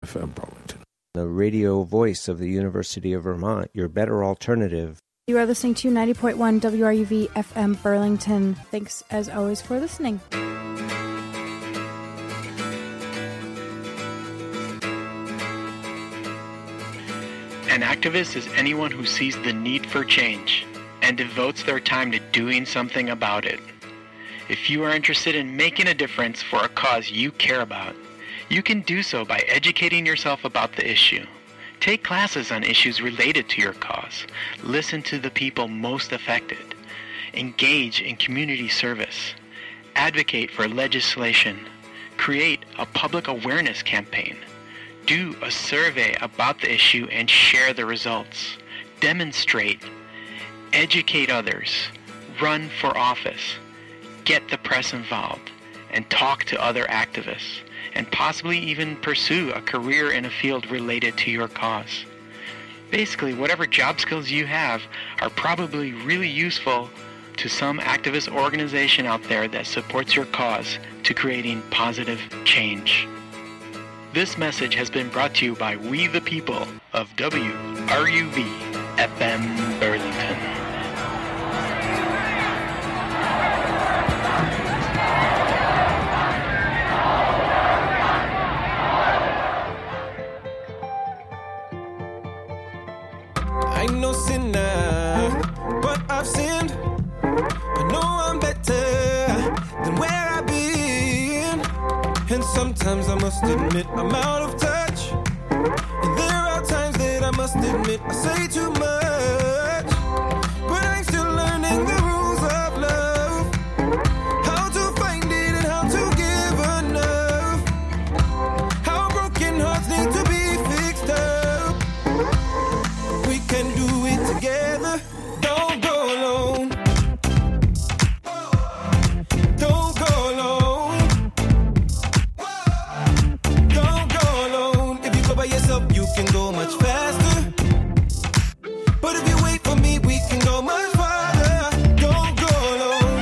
FM Burlington. The radio voice of the University of Vermont, your better alternative. You are listening to 90.1 WRUV FM Burlington. Thanks, as always, for listening. An activist is anyone who sees the need for change and devotes their time to doing something about it. If you are interested in making a difference for a cause you care about, you can do so by educating yourself about the issue. Take classes on issues related to your cause. Listen to the people most affected. Engage in community service. Advocate for legislation. Create a public awareness campaign. Do a survey about the issue and share the results. Demonstrate. Educate others. Run for office. Get the press involved. And talk to other activists. And possibly even pursue a career in a field related to your cause. Basically, whatever job skills you have are probably really useful to some activist organization out there that supports your cause to creating positive change. This message has been brought to you by We the People of WRUV FM Burlington. I'm no sinner, but I've sinned. I know I'm better than where I've been. And sometimes I must admit I'm out of touch. And there are times that I must admit I say too much. But I'm still learning the rules of love. How to find it and how to give enough. How broken hearts need to be fixed up. We can do it together. Don't go alone. Don't go alone. Don't go alone. If you go by yourself, you can go much faster. But if you wait for me, we can go much farther. Don't go alone.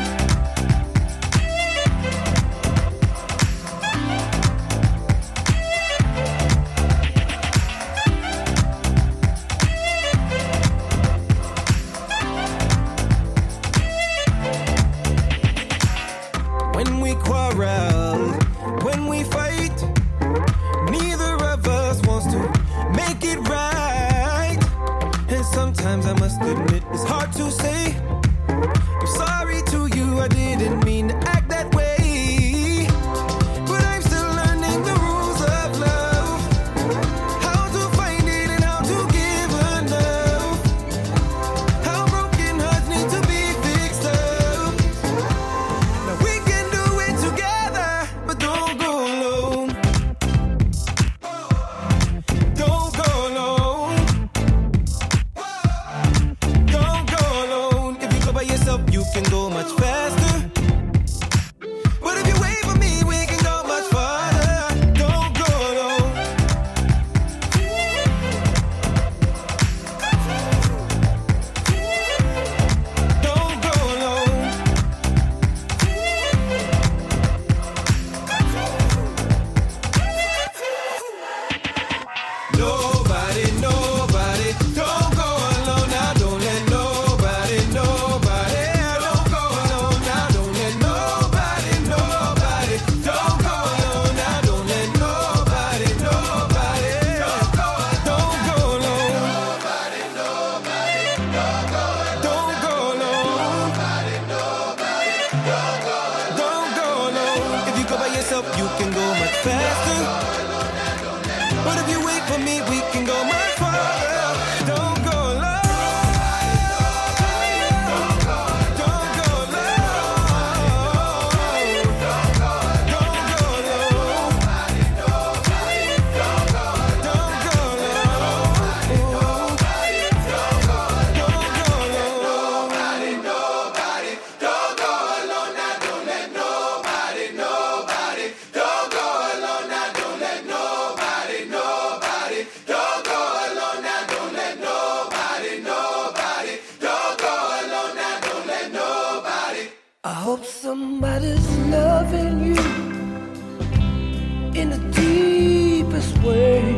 When we quarrel, when we fight, neither of us wants to make it right. And sometimes I must admit it's hard to say I'm sorry to you, I didn't mean to act that way. But I'm still learning the rules of love. How to find it and how to give enough. How broken hearts need to be fixed up. Now we can do it together, but don't go alone. Don't go alone. Don't go alone. If you go by yourself, you can go much faster. But if you wait for me, we can go much farther. Don't go alone. Don't go alone. Nobody, nobody, don't go alone now. Don't let nobody, nobody, don't go alone now. Don't let nobody, nobody, don't go alone now. Don't let nobody, nobody, don't go alone. Nobody, nobody, don't go alone. Don't go alone. Nobody, nobody, don't go alone. If you go by yourself, you can go much faster. But if you wait for me, we can go much farther. Don't go alone. Don't go alone. Don't go alone. Don't go alone. I hope somebody's loving you in the deepest way.